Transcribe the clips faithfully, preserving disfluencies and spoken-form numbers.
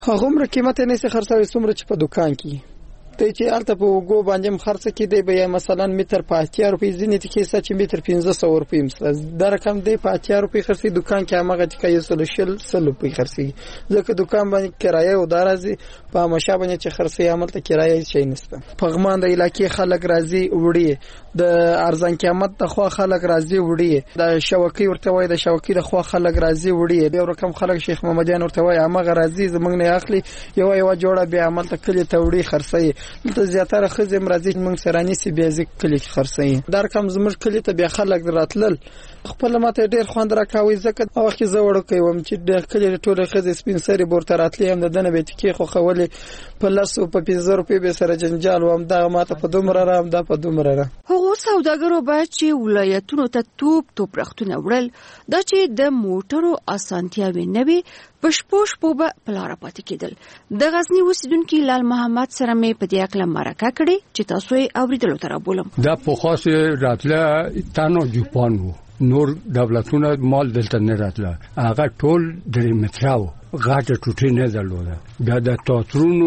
هغومره قیمت یې نشي خرڅوي څومره چې په دکان کې ته چې الته په وګو باندې خرڅ کې دی به مثلا متر په اتیا روپۍ ځینې کې څه چې متر پنځه سوه روپۍ مثلا دا رقم دی په اتیا روپۍ خرڅي دکان کې هغه چې کایو سل شل سل روپۍ خرڅي ځکه دکان باندې کرایه او دارازي په مشه باندې چې خرڅي عملته کرایه شي نشته په غمان د علاقې خلک راځي وړي د ارزان قیمت د خو خلک راځي وړي د شوکې ورته وای د شوکې د خو خلک راځي وړي یو رقم خلک شیخ محمدیان ورته وای هغه راځي زمنګ نه اخلي یو یو جوړه به عملته کلی ته وړي خرڅي ته زیاتره خزه مرضی موږ سره نسی بیا ځکه کلی خرڅي در کم زمر کلی ته بیا خلک راتلل خپل ماته ډیر خوند راکاوي ځکه او وخت زوړ کوم چې د کلی ټوله خزه سپین سری بورته راتلې هم د دنه به تکي خو خولې په لاسو په پنځه روپۍ به سره جنجال وم دا ماته په دومره رام دا په دومره را هغه سوداګرو باید چې ولایتونو ته توپ توپ رختونه وړل دا چې د موټرو اسانتیاوي نه وي پښپوش په پلار پاتې کېدل د غزنی اوسیدونکو لال محمد سره مې په دې اکل مرکه کړې چې تاسو یې اوریدلو تر بولم دا په خاصه راتله تانو جوپانو نور دولتونه مال دلته نه راتله هغه ټول درې متراو غاټه ټوټه نه درلوده دا د تاترونو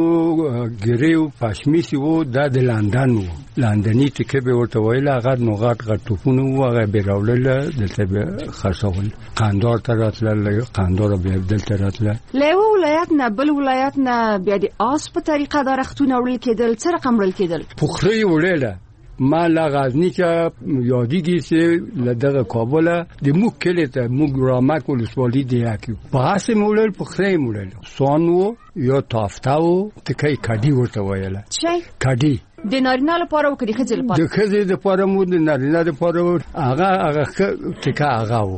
ګریو پښمیسي وو د لندن وو لندني ټکي به ورته ویل هغه نو غاټ غاټ ټوپونه وو هغه به راولل دلته به خرڅول قندار ته راتله قندار به دلته راتله له ولایت نه بل ولایت نه بیا د آس په طریقه درختونه وړل کېدل څه رقم وړل کېدل پخري وړل ما لا غزنی که یادیږي چې لدغه کابل د مو کله ته مو ګرامک ولسوالۍ دی کی پاسه مولل په خره مولل سونو یو تافتاو تکای کډی ورته ویله چای کډی د نارینه لپاره او کړي خځل لپاره د خځې لپاره مو د نارینه لپاره هغه هغه تکا هغه وو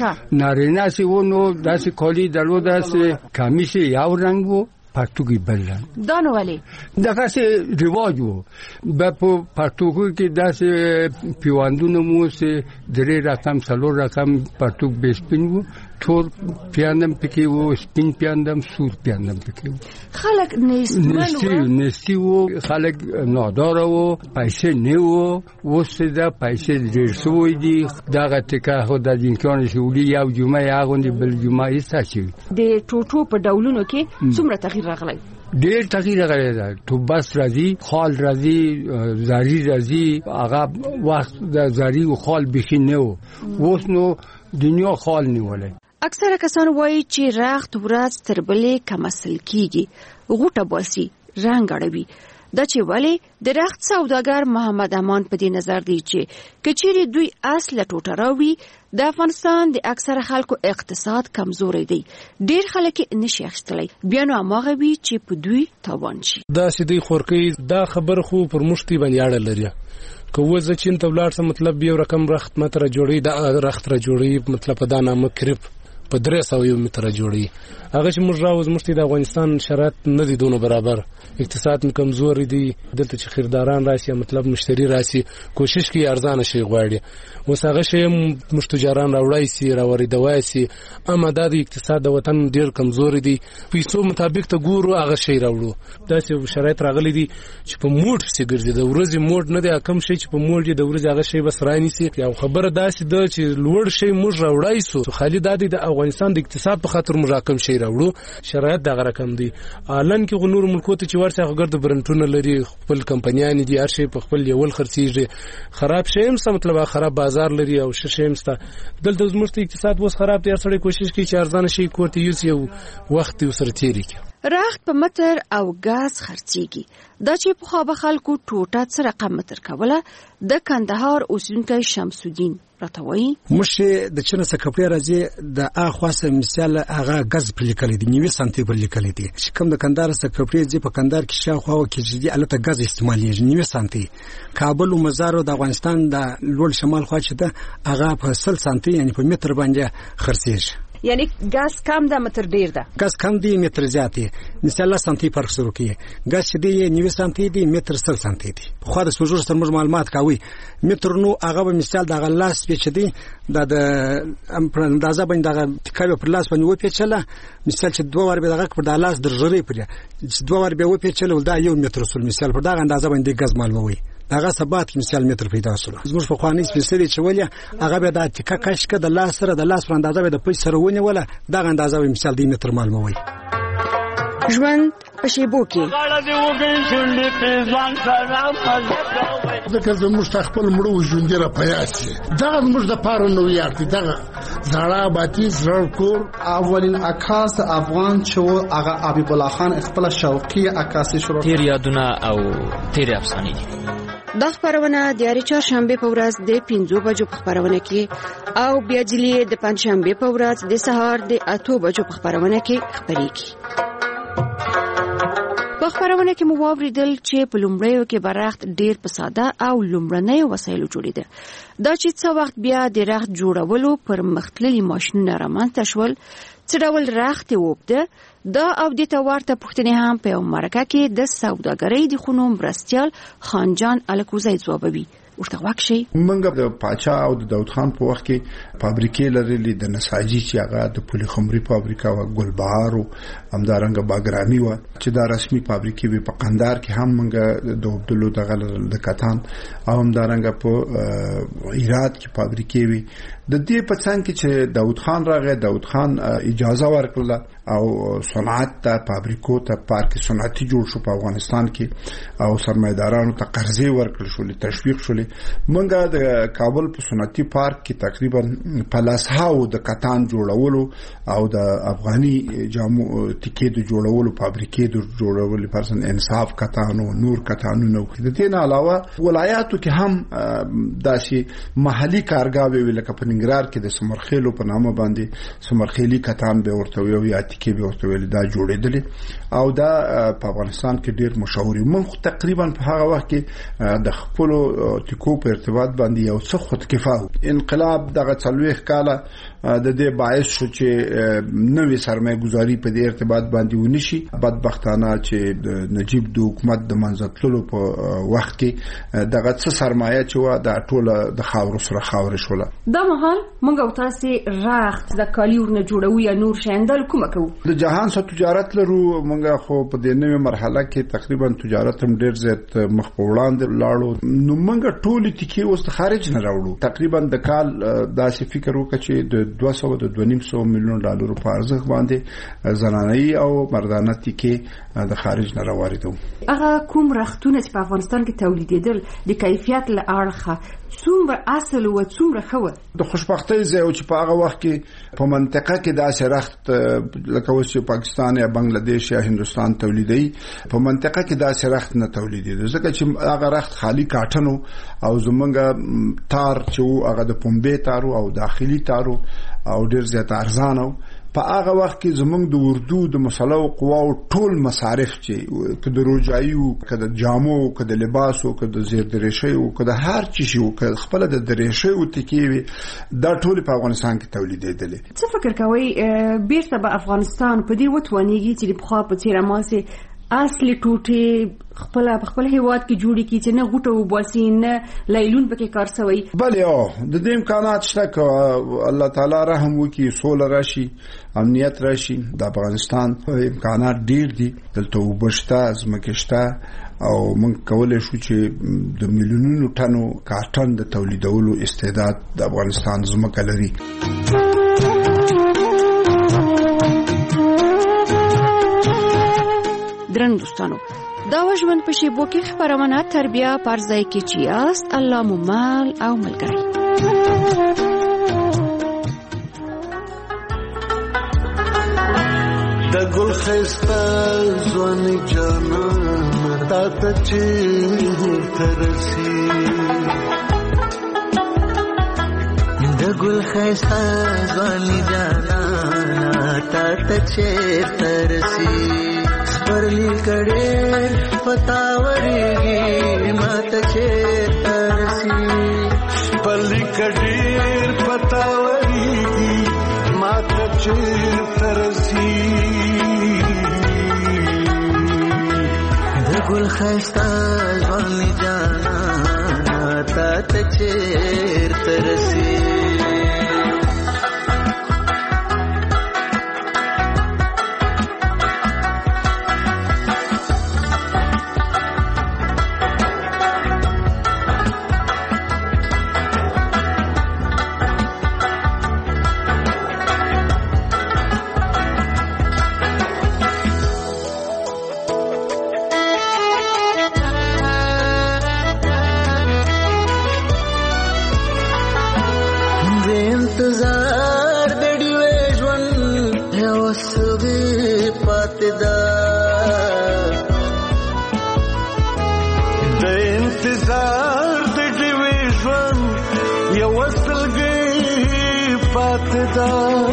نارینه سی ونو داسې کولی دلو داسې کمیس یو رنگ وو پرتوګي بلل دا نو ولې دغه څه رواج وو په پرتوګو کې داسې پیواندونه مو سه درې رقم څلور رقم پرتوګ بسپین وو ټول پیاندم پکې وو سپین پیاندم سور پیاندم پکې وو خلک نستی نستی وو خلک نادار وو پیسې نه وو وسه دا پیسې ډېر سوې دي دغه تکه هو د امکان شولي یو جمعه یاغوندي بل جمعه یې ساتي د ټوټو په ډولونو کې څومره تغییر راغلی ډېر تغییر راغلی دی تو بس راځي خال راځي زاری راځي هغه وخت د زاری او خال بخي نه وو اوس نو دنیا خال نیولې اکثره کسان وایي چې رخت ورځ تر بلې کم اصل کیږي غوټه باسي رنگ اړوي دا چې ولی د رخت سوداګر محمد امان په دې نظر دی چې کچېری دوی اصل ټوټه راوي د افغانستان د اکثره خلکو اقتصاد کمزوري دی ډیر خلک نشي اخیستلی بیا نو هغه وی چې په دوی تاوان شي دا سیدی خورکی دا خبر خو پر مشتي باندې اړه لري کوه ځکه ته ولار څه مطلب یو رقم رخت متر جوړي دا رخت را جوړي مطلب دا نامه کرپ په درې سوه یو متر جوړي هغه چې موږ راوز مشتي د افغانستان شرایط نه دي دونه برابر اقتصاد کمزور دي دلته چې خریداران راشي مطلب مشتری راشي کوشش کوي ارزانه شي غواړي اوس هغه شی مشتجران راوړای سي راوړي دوای سي اما د اقتصاد د وطن ډیر کمزور دي پیسو مطابق ته ګورو هغه شی راوړو دا چې شرایط راغلي دي چې په موډ سي ګرځي د ورځې موډ نه دی کم شي چې په موډ دی د ورځې هغه شی بس رانی سي یو خبره داسې ده چې لوړ شي موږ راوړای سو خالي د افغانستان د اقتصاد په خاطر موږ راکم شي راوړو شرایط دا رقم دي الان کې غنور ملکو ته چې ورته غرد برنټونه لري خپل کمپنیان دي هر شي په خپل یول خرڅيږي خراب شي هم څه مطلب خراب بازار لري او شې هم ست دلته زموږ اقتصاد وس خراب دي سړی کوشش کوي چې ارزانه شي کوته یو وخت وسره تیری کی رخت په متر او غاز خرڅيږي دا چې په خو به خلکو ټوټه څه رقم متر کوله د کندهار اوسونکو شمس الدین راتوي مشه د چنه څخه کپړه راځي د اخواسه مثال هغه غاز پر لیکل دي نیوي سانتي پر لیکل دي چې کوم د کندهار څخه کپړه ځي په کندهار کې شاوخوا کې چې دي الته غاز استعمالي نیوي سانتي کابل او مزار د افغانستان د لوړ شمال خوا چې ده هغه په سل سانتي یعنی په متر باندې خرڅيږي یعنی غاز کم ده متر ډیر ده غاز کم دی متر زیات دی مثلا سانتي فرق شروع کی غاز چې دی نیو سانتي دی متر سل سانتي دی خو د سوجور سره موږ معلومات کوي متر نو هغه به مثال د غلاس په چې دی د اندازه باندې د کابه پر لاس باندې و پیچله مثال چې دوه ور به دغه پر د لاس درجري پر دوه ور به و پیچله ول دا یو متر سل مثال پر دغه اندازه باندې غاز معلوموي هغه ثبات مثال متر پیدا شول زموږ په خواني سپیشلي چې ولیا هغه به د تکه کشکه د لاس سره د لاس پر اندازه به د پوي سره ونه ولا دغه اندازه مثال د متر معلوموي ژوند په شیبو کې ځکه زموږ خپل مړو ژوندې را پیاسي دغه موږ د پاره نو یارتي دغه زړه باتی زړه کور اولین عکاس افغان چې هغه حبیب الله خان خپل شوقي عکاسي شروع تیر یادونه او تیر افسانې دي. دا خبرونه د یاري چهارشنبه په ورځ د پنځو بجو په خبرونه کې او بیا جلی د پنځشنبه په ورځ د سهار د اتو بجو په خبرونه کې خبرېږي. په خبرونه کې مو واوریدل چې په لومړیو کې برخت ډیر په ساده او لومړنۍ وسایلو جوړیده. دا چې څو وخت بیا د رخت جوړولو پر مختلفي ماشينونه رامنځته شول، څه ډول رخت ووبده، دا او د تورته پښتنې هم په مرکه کې د سوداګرۍ د خونو مرستيال خانجان الکوزی ځوابوي. ورته واکشي منګه د پاچا او د داود خان په وخت کې فابریکې لرلې د نساجي چې هغه د پولي خمري فابریکا او ګلبهار او همدارنګه باګرامي و چې دا رسمي فابریکې په قندار کې هم منګه د عبدالله دغه د کتان او همدارنګه په ایرات کې فابریکې وي. د دې په څنګ کې چې داود خان راغی، داود خان اجازه ورکړه او صنعت ته فابریکو ته پارک صنعتي جوړ شو په افغانستان کې او سرمایدارانو ته قرضې ورکړل شو، تشویق شو. منګه د کابل په صنعتي پارک کې تقریبا پلاسهاو د کتان جوړولو او د افغاني جامو تکې د جوړولو فابریکې د جوړولو پرسن انصاف کتانو نور کتانونو. د دې نه علاوه ولایاتو کې هم داسې محلي کارګاوي لکه په ننګرهار کې د سمرخیلو په نامه باندې سمرخیلی کتان به ورته وي یا تکې به ورته وي دا جوړېدل او دا په افغانستان کې ډیر مشهور. من تقریبا په هغه وخت کې د خپل تکو په ارتباط باندې یو څه خودکفا انقلاب دغه څلويخ کاله د دې باعث شو چې نوې سرمایه گذاری په دې ارتباط باندې ونشي. بدبختانه چې د نجیب د حکومت د منځتلو په وخت کې دغه څه سرمایه چې و د ټوله د خاور سره خاور شوله. دا مهال موږ او تاسو راخت د کالیورنه جوړو یا نور شاندل کومه کوو. د جهان سره تجارت لرو موږ خو په دې نوې مرحله کې تقریبا تجارت هم ډیر زیات مخ په وړاندې لاړو. نو موږ ټول تکي اوس خارج نه راوړو. تقریبا د کال داسې فکر وکړ چې د دوه سوه د دوه نیم سوه میلیون ډالر په ارزښت باندې زنانه‌ای او مردانه تکي د خارج نه راوړو. هغه کوم رختونه چې په افغانستان کې تولیدېدل د کیفیت له اړخه څومره اصل او څومره خو د خوشبختۍ ځای چې په هغه وخت کې په منطقه کې داسې رخت لکه اوس چې پاکستان یا بنگلاديش یا هندستان تولیدي په منطقه کې داسې رخت نه تولیدي ځکه چې هغه رخت خالی کاټنو او زمونږه تار چې هغه د پنبې تارو او داخلي تارو او ډیر زیات ارزانه په هغه وخت کې زمونږ د اردو د مسلو قواو ټول مصارف چې کده روجایو کده جامو کده لباسو کده زیر درېشي او کده هر چی شو کده خپل د درېشي او تکیوي دا ټول په افغانستان کې تولیدېدل. څه فکر کوي بیرته به افغانستان په دې وټوانیږي چې په خوا په تیر ماسه اصلي ټوټي خپل خپل هیواد کې جوړی کی چې نه غوټه وباسي نه لیلون پکې کار سوی. بله او د دې امکانات شته ک الله تعالی رحم وکي سول راشي امنیت راشي. د افغانستان امکانات ډیر دي دلته وبشته ازمکشته او موږ کولای شو چې د میلیونونو ټنو کارټن د تولیدولو استعداد د افغانستان زمکه لري. درن دوستانو دا وژوند په شیبو کې خبرونه تربیه پرځای کې چیاست الله مو مال او ملګری. د ګل خسته ځوان جانان تا ته چې ترسي د ګل خسته ځوان جانان تا ته چې ترسي پرلی کڑے پتاوریگی مات چیترسی پرلی کڑے پتاوریگی مات چیترسی دگل خیستا زوانی جانا تات چیترسی سات دا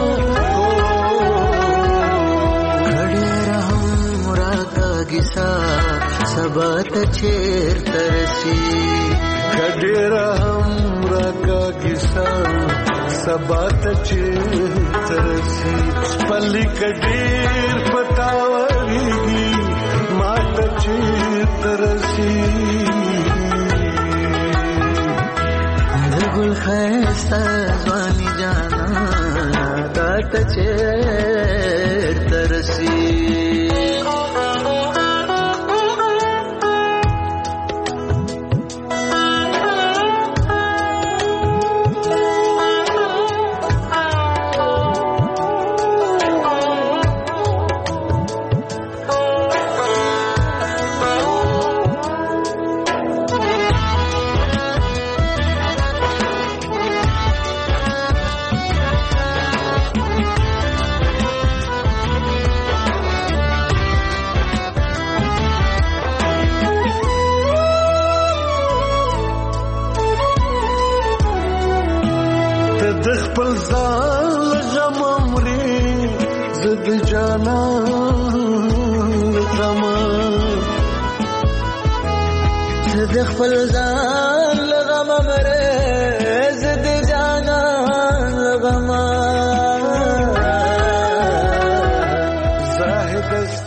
کھڑے رہم راگا گسا سبا تچیر ترسی کھڑے رہم راگا گسا سبا تچیر ترسی پلی کډیر پتاوریږي ما تچیر ترسی گل خیستا زوانی جانا تا تچیر ترسی خپل ځان غم عمرې زد جانا غم زد خپل